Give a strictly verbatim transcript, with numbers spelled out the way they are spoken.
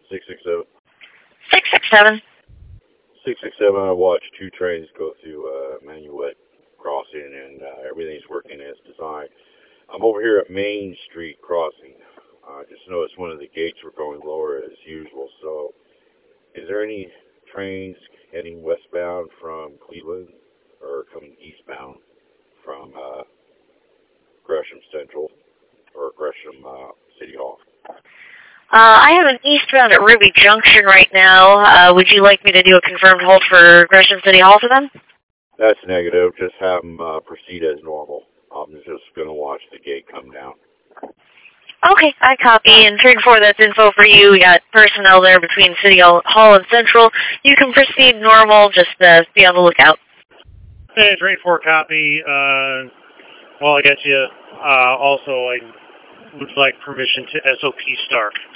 six six seven. six six seven. six six seven, I watched two trains go through uh, Manuet Crossing, and uh, everything's working as designed. I'm over here at Main Street Crossing. I uh, just noticed one of the gates were going lower as usual. So, is there any trains heading westbound from Cleveland or coming eastbound from uh, Gresham Central or Gresham uh, City Hall? Uh, I have an eastbound at Ruby Junction right now. Uh, would you like me to do a confirmed hold for Gresham City Hall for them? That's negative. Just have them uh, proceed as normal. I'm just going to watch the gate come down. Okay, I copy. And train four, that's info for you. We got personnel there between City Hall and Central. You can proceed normal. Just uh, be on the lookout. Hey, train four, copy. Uh, well, I got you. Uh, also, I would like permission to S O P start.